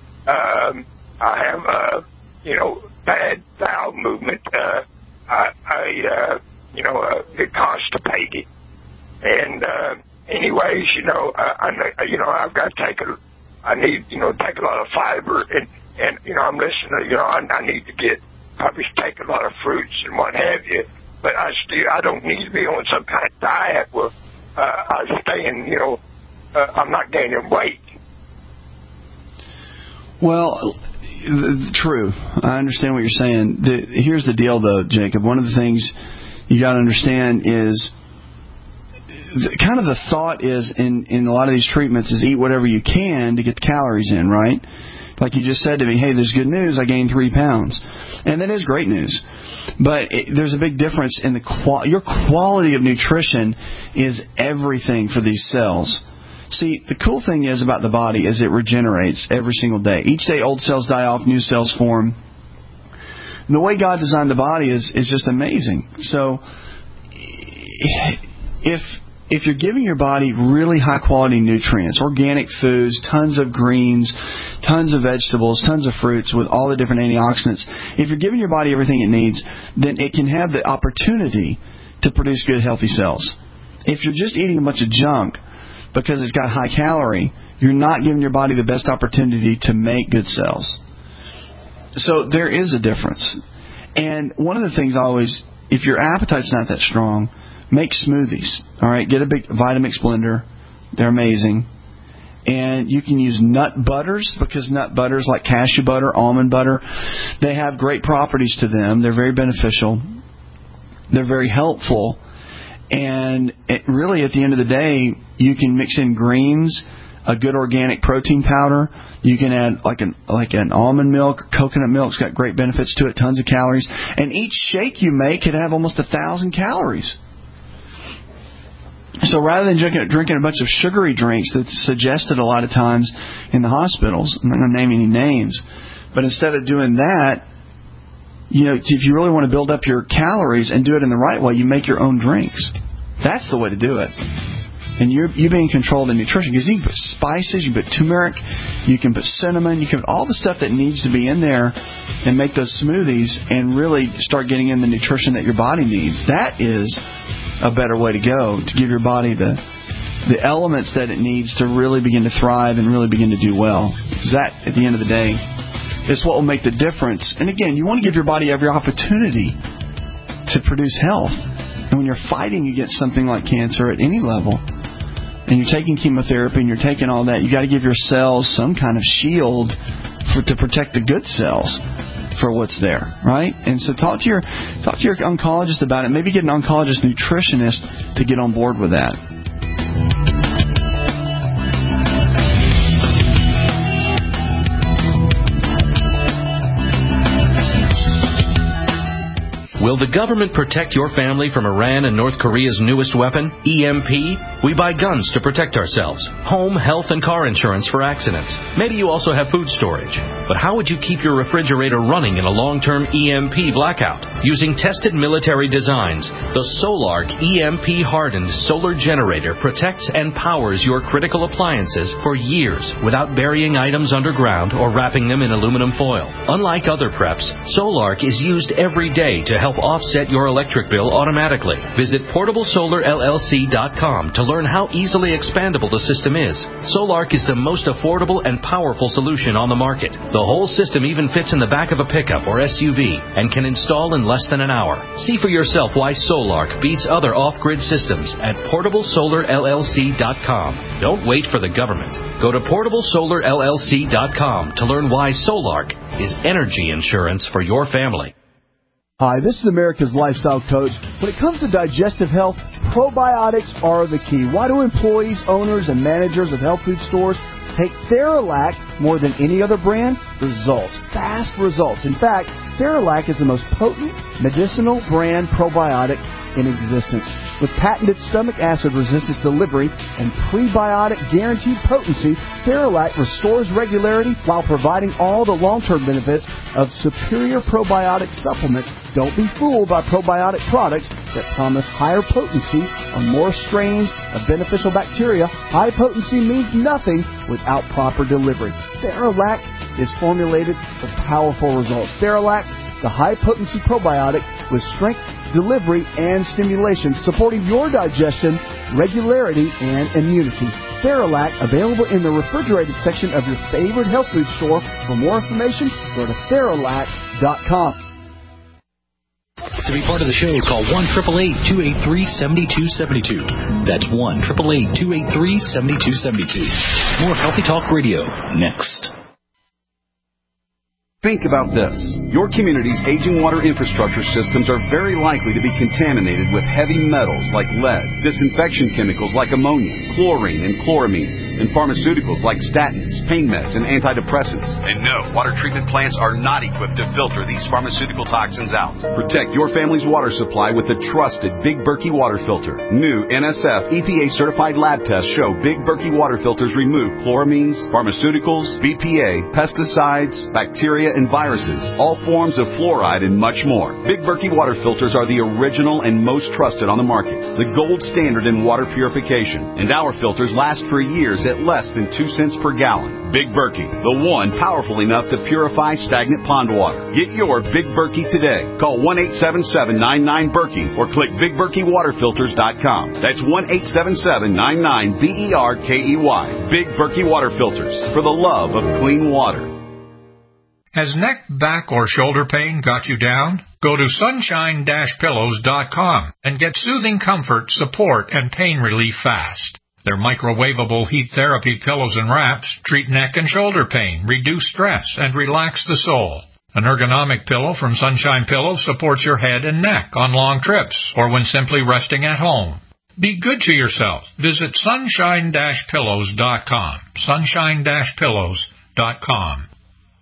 Um, I have, uh, you know, bad bowel movement. Uh, I, I uh, you know, uh, get constipated. And uh, anyways, you know, uh, I, you know, I've got to take a, I need, you know, take a lot of fiber, and and you know, I'm listening. You know, I, I need to get probably take a lot of fruits and what have you. But I still, I don't need to be on some kind of diet where uh, I'm staying, you know, uh, I'm not gaining weight. Well, true. I understand what you're saying. The, here's the deal, though, Jacob. One of the things you got to understand is the, kind of the thought is in, in a lot of these treatments is eat whatever you can to get the calories in, right? Like you just said to me, hey, there's good news. I gained three pounds. And that is great news. But it, there's a big difference in the qual- your quality of nutrition is everything for these cells. See, the cool thing is about the body is it regenerates every single day. Each day old cells die off, new cells form. And the way God designed the body is, is just amazing. So if if you're giving your body really high quality nutrients, organic foods, tons of greens, tons of vegetables, tons of fruits with all the different antioxidants, if you're giving your body everything it needs, then it can have the opportunity to produce good healthy cells. If you're just eating a bunch of junk because it's got high calorie, you're not giving your body the best opportunity to make good cells. So there is a difference. And one of the things I always, if your appetite's not that strong, make smoothies. All right, get a big Vitamix blender. They're amazing. And you can use nut butters, because nut butters like cashew butter, almond butter, they have great properties to them. They're very beneficial. They're very helpful. And it really, at the end of the day, you can mix in greens, a good organic protein powder. You can add like an like an almond milk, coconut milk. It's got great benefits to it, tons of calories. And each shake you make could have almost a thousand calories. So rather than drinking, drinking a bunch of sugary drinks that's suggested a lot of times in the hospitals, I'm not going to name any names, but instead of doing that, you know, if you really want to build up your calories and do it in the right way, you make your own drinks. That's the way to do it. And you're, you being controlled in nutrition, because you can put spices, you can put turmeric, you can put cinnamon, you can put all the stuff that needs to be in there and make those smoothies and really start getting in the nutrition that your body needs. That is a better way to go, to give your body the the elements that it needs to really begin to thrive and really begin to do well. Because that, at the end of the day, is what will make the difference. And again, you want to give your body every opportunity to produce health. And when you're fighting against something like cancer at any level, and you're taking chemotherapy and you're taking all that, you got to give your cells some kind of shield for to protect the good cells for what's there, right? And so talk to your talk to your oncologist about it. Maybe get an oncologist nutritionist to get on board with that. Will the government protect your family from Iran and North Korea's newest weapon, E M P? We buy guns to protect ourselves, home, health, and car insurance for accidents. Maybe you also have food storage. But how would you keep your refrigerator running in a long-term E M P blackout? Using tested military designs, the Solark E M P-hardened solar generator protects and powers your critical appliances for years without burying items underground or wrapping them in aluminum foil. Unlike other preps, Solark is used every day to help offset your electric bill automatically. Visit portable solar L L C dot com to learn how easily expandable the system is. Solark is the most affordable and powerful solution on the market. The whole system even fits in the back of a pickup or S U V and can install in less than an hour. See for yourself why Solark beats other off-grid systems at portable solar L L C dot com. Don't wait for the government. Go to portable solar L L C dot com to learn why Solark is energy insurance for your family. Hi, this is America's Lifestyle Coach. When it comes to digestive health, probiotics are the key. Why do employees, owners, and managers of health food stores take Theralac more than any other brand? Results. Fast results. In fact, Theralac is the most potent medicinal brand probiotic in existence. With patented stomach acid resistance delivery and prebiotic guaranteed potency, Theralac restores regularity while providing all the long-term benefits of superior probiotic supplements. Don't be fooled by probiotic products that promise higher potency on more strains of beneficial bacteria. High potency means nothing without proper delivery. Theralac is formulated for powerful results. Theralac, the high-potency probiotic with strength, delivery, and stimulation, supporting your digestion, regularity, and immunity. Theralac, available in the refrigerated section of your favorite health food store. For more information, go to Theralac dot com. To be part of the show, call one eight eight eight, two eight three, seven two seven two. That's one eight eight eight, two eight three, seven two seven two. More Healthy Talk Radio next. Think about this. Your community's aging water infrastructure systems are very likely to be contaminated with heavy metals like lead, disinfection chemicals like ammonia, chlorine and chloramines, and pharmaceuticals like statins, pain meds, and antidepressants. And no, water treatment plants are not equipped to filter these pharmaceutical toxins out. Protect your family's water supply with the trusted Big Berkey water filter. New N S F E P A certified lab tests show Big Berkey water filters remove chloramines, pharmaceuticals, B P A, pesticides, bacteria, and viruses, all forms of fluoride, and much more. Big Berkey water filters are the original and most trusted on the market, the gold standard in water purification, and our filters last for years at less than two cents per gallon. Big Berkey, the one powerful enough to purify stagnant pond water. Get your Big Berkey today. Call one eight seven seven, nine nine, Berkey or click big berkey water filters dot com. That's one eight seven seven, nine nine, B E R K E Y. Big Berkey water filters, for the love of clean water. Has neck, back, or shoulder pain got you down? Go to sunshine dash pillows dot com and get soothing comfort, support, and pain relief fast. Their microwavable heat therapy pillows and wraps treat neck and shoulder pain, reduce stress, and relax the soul. An ergonomic pillow from Sunshine Pillows supports your head and neck on long trips or when simply resting at home. Be good to yourself. Visit sunshine dash pillows dot com. sunshine dash pillows dot com.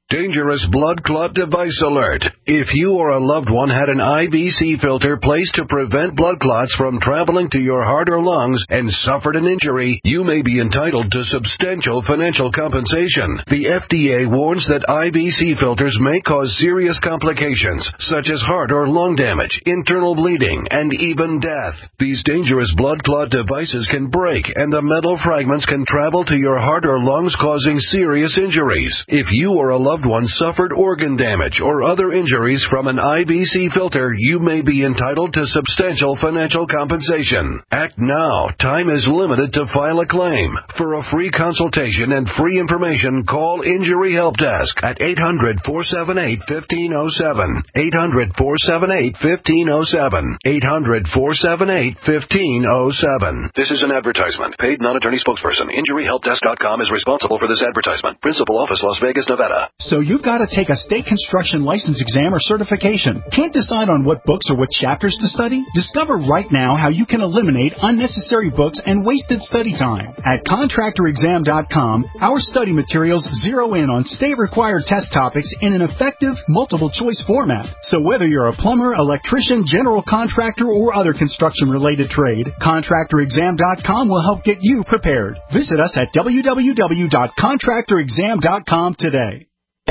Dangerous blood clot device alert. If you or a loved one had an I V C filter placed to prevent blood clots from traveling to your heart or lungs and suffered an injury, you may be entitled to substantial financial compensation. The F D A warns that I V C filters may cause serious complications, such as heart or lung damage, internal bleeding, and even death. These dangerous blood clot devices can break, and the metal fragments can travel to your heart or lungs, causing serious injuries. If you or a loved one suffered organ damage or other injuries from an I V C filter, you may be entitled to substantial financial compensation. Act now. Time is limited to file a claim. For a free consultation and free information, call Injury Help Desk at eight hundred, four seven eight, one five zero seven. eight hundred, four seven eight, one five zero seven. eight hundred, four seven eight, one five zero seven. This is an advertisement. Paid non-attorney spokesperson. Injury Help Desk dot com is responsible for this advertisement. Principal office, Las Vegas, Nevada. So you've got to take a state construction license exam or certification. Can't decide on what books or what chapters to study? Discover right now how you can eliminate unnecessary books and wasted study time. At contractor exam dot com, our study materials zero in on state-required test topics in an effective, multiple-choice format. So whether you're a plumber, electrician, general contractor, or other construction-related trade, contractor exam dot com will help get you prepared. Visit us at w w w dot contractor exam dot com today.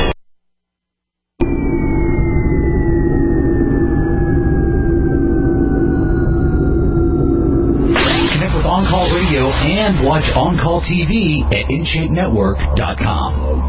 On Call Radio and watch On Call T V at in shape network dot com.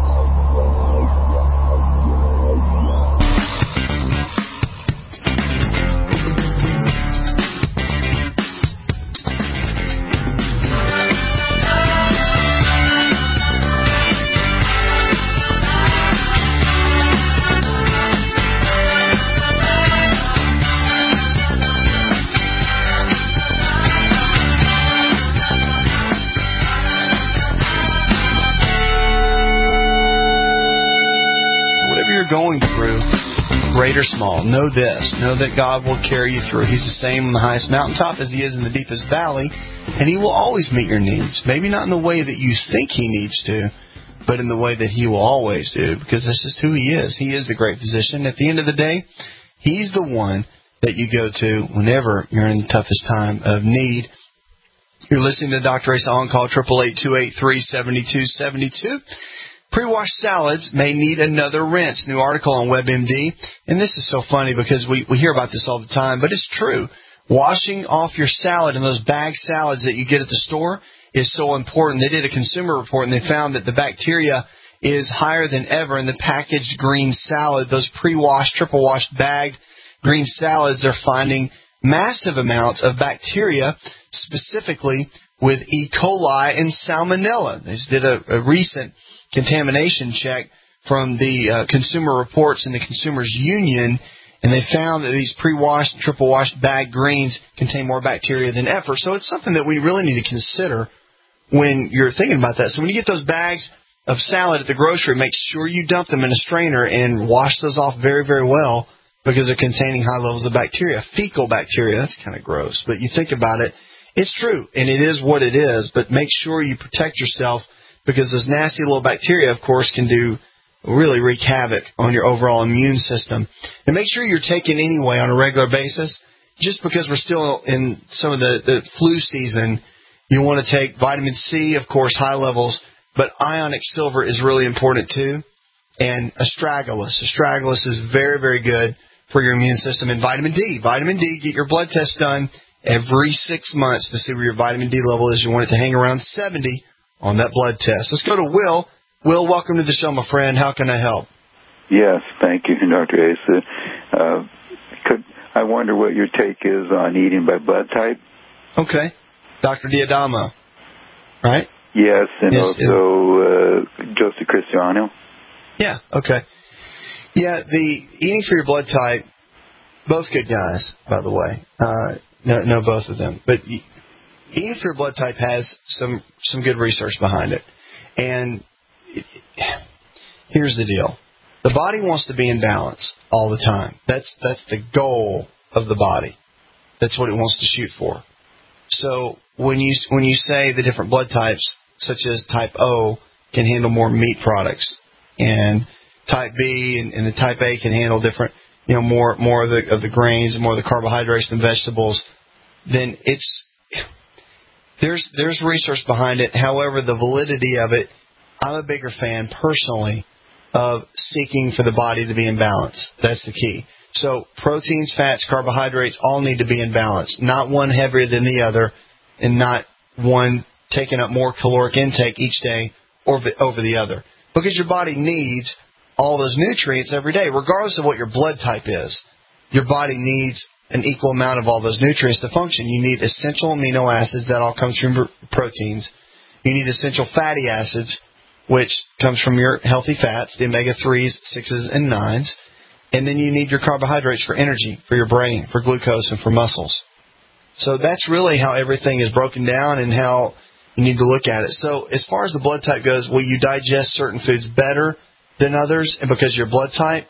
going through, great or small, know this. Know that God will carry you through. He's the same on the highest mountaintop as He is in the deepest valley, and He will always meet your needs. Maybe not in the way that you think He needs to, but in the way that He will always do, because that's just who He is. He is the great physician. At the end of the day, He's the one that you go to whenever you're in the toughest time of need. You're listening to Doctor Asa on call, eight eight eight, two eight three, seven two seven two. Pre-washed salads may need another rinse. New article on WebMD. And this is so funny because we, we hear about this all the time, but it's true. Washing off your salad and those bag salads that you get at the store is so important. They did a consumer report and they found that the bacteria is higher than ever in the packaged green salad. Those pre-washed, triple-washed bagged green salads, they're finding massive amounts of bacteria, specifically with E. coli and salmonella. They just did a, a recent contamination check from the uh, Consumer Reports and the Consumers Union, and they found that these pre-washed, triple-washed bagged greens contain more bacteria than ever. So it's something that we really need to consider when you're thinking about that. So when you get those bags of salad at the grocery, make sure you dump them in a strainer and wash those off very, very well, because they're containing high levels of bacteria. Fecal bacteria, that's kind of gross. But you think about it, it's true, and it is what it is. But make sure you protect yourself, because those nasty little bacteria, of course, can do really wreak havoc on your overall immune system. And make sure you're taking anyway on a regular basis. Just because we're still in some of the, the flu season, you want to take vitamin C, of course, high levels, but ionic silver is really important too. And astragalus. Astragalus is very, very good for your immune system. And vitamin D. Vitamin D, get your blood test done every six months to see where your vitamin D level is. You want it to hang around seventy on that blood test. Let's go to Will. Will, welcome to the show, my friend. How can I help? Yes, thank you, Doctor Asa. Uh, could I wonder what your take is on eating by blood type? Okay. Doctor Diadamo, right? Yes, and yes, also uh, Joseph Cristiano. Yeah, okay. Yeah, the eating for your blood type, both good guys, by the way. Uh, no, no, both of them. But eating for your blood type has some, some good research behind it. And it, here's the deal. The body wants to be in balance all the time. That's that's the goal of the body. That's what it wants to shoot for. So when you when you say the different blood types, such as type O, can handle more meat products, and type B and, and the type A can handle different, you know, more more of the of the grains and more of the carbohydrates than vegetables, then it's there's there's research behind it. However, the validity of it, I'm a bigger fan personally of seeking for the body to be in balance. That's the key. So proteins, fats, carbohydrates all need to be in balance, not one heavier than the other, and not one taking up more caloric intake each day or over the other. Because your body needs all those nutrients every day, regardless of what your blood type is. Your body needs an equal amount of all those nutrients to function. You need essential amino acids, that all comes from proteins. You need essential fatty acids, which comes from your healthy fats, the omega threes, sixes, and nines. And then you need your carbohydrates for energy, for your brain, for glucose, and for muscles. So that's really how everything is broken down and how you need to look at it. So as far as the blood type goes, will you digest certain foods better than others, and because of your blood type?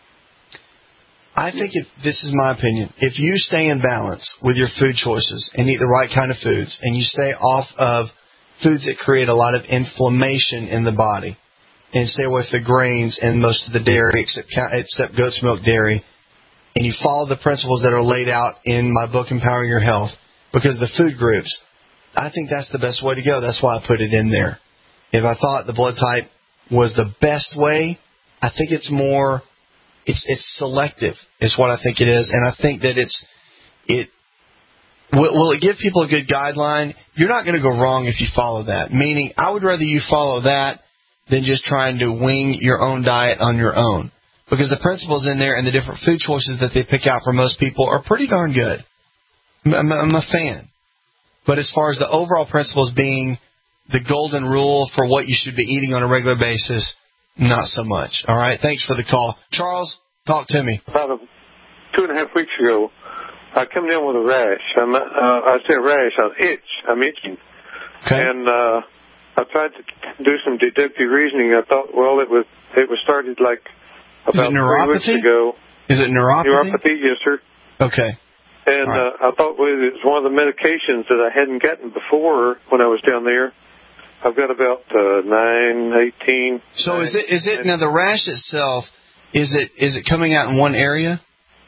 I think, if this is my opinion, if you stay in balance with your food choices and eat the right kind of foods, and you stay off of foods that create a lot of inflammation in the body, and stay away from the grains and most of the dairy except, except goat's milk dairy, and you follow the principles that are laid out in my book, Empowering Your Health, because of the food groups, I think that's the best way to go. That's why I put it in there. If I thought the blood type was the best way, I think it's more, it's it's selective is what I think it is, and I think that it's, it will, will it give people a good guideline? You're not going to go wrong if you follow that, meaning I would rather you follow that than just trying to wing your own diet on your own. Because the principles in there and the different food choices that they pick out for most people are pretty darn good. I'm, I'm a fan. But as far as the overall principles being the golden rule for what you should be eating on a regular basis, not so much. All right? Thanks for the call. Charles, talk to me. About a, two and a half weeks ago, I come down with a rash. I'm, uh, I say a rash, an itch. I'm itching. Okay. And uh, I tried to do some deductive reasoning. I thought, well, it was it was started like about three weeks ago. Is it neuropathy? Neuropathy, yes, sir. Okay. And right. uh, I thought, well, it was one of the medications that I hadn't gotten before when I was down there. I've got about uh, nine, eighteen. So nine, is it is it now the rash itself? Is it is it coming out in one area?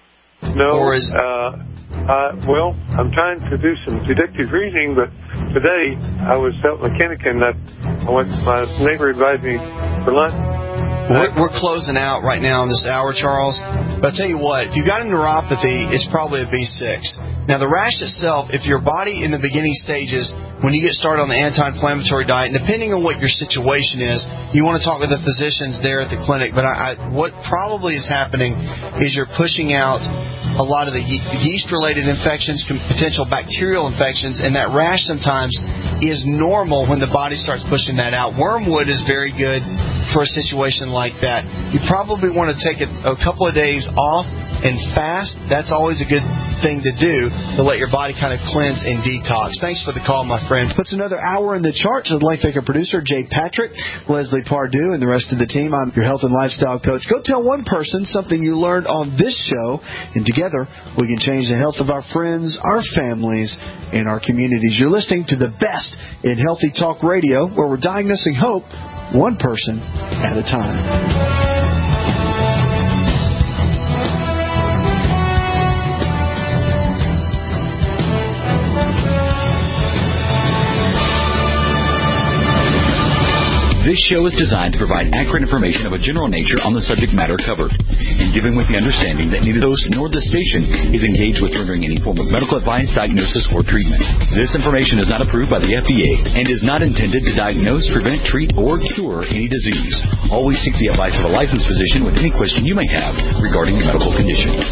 No. Or is uh, uh, well, I'm trying to do some deductive reasoning, but today I was out mechanic and I, I went. My neighbor invited me for lunch. We're, we're closing out right now in this hour, Charles. But I'll tell you what, if you've got a neuropathy, it's probably a B six. Now, the rash itself, if your body in the beginning stages, when you get started on the anti-inflammatory diet, and depending on what your situation is, you want to talk with the physicians there at the clinic. But I, I, what probably is happening is you're pushing out a lot of the ye- yeast-related infections, potential bacterial infections, and that rash sometimes is normal when the body starts pushing that out. Wormwood is very good for a situation like that. You probably want to take a, a couple of days off and fast. That's always a good thing to do to let your body kind of cleanse and detox. Thanks for the call, my friend. Puts another hour in the charts. I'd like to thank our producer, Jay Patrick, Leslie Pardue, and the rest of the team. I'm your health and lifestyle coach. Go tell one person something you learned on this show, and together we can change the health of our friends, our families, and our communities. You're listening to the best in Healthy Talk Radio, where we're diagnosing hope one person at a time. This show is designed to provide accurate information of a general nature on the subject matter covered, and given with the understanding that neither the host nor the station is engaged with rendering any form of medical advice, diagnosis, or treatment. This information is not approved by the F D A and is not intended to diagnose, prevent, treat, or cure any disease. Always seek the advice of a licensed physician with any question you may have regarding your medical condition.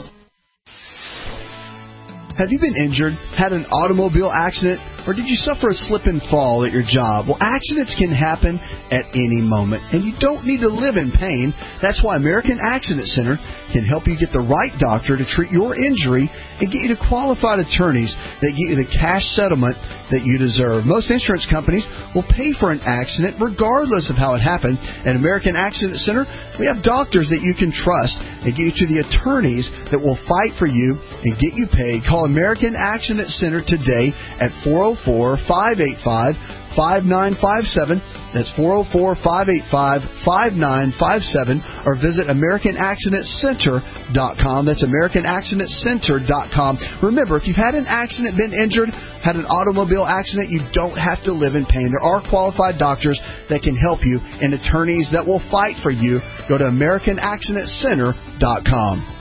Have you been injured, had an automobile accident, or did you suffer a slip and fall at your job? Well, accidents can happen at any moment, and you don't need to live in pain. That's why American Accident Center can help you get the right doctor to treat your injury and get you to qualified attorneys that get you the cash settlement that you deserve. Most insurance companies will pay for an accident regardless of how it happened. At American Accident Center, we have doctors that you can trust and get you to the attorneys that will fight for you and get you paid. Call American Accident Center today at four oh oh four, five eight five, five nine five seven. That's four oh four, five eight five, five nine five seven. Or visit American Accident Center dot com. That's American Accident Center dot com. Remember, if you've had an accident, been injured, had an automobile accident, you don't have to live in pain. There are qualified doctors that can help you and attorneys that will fight for you. Go to American Accident Center dot com.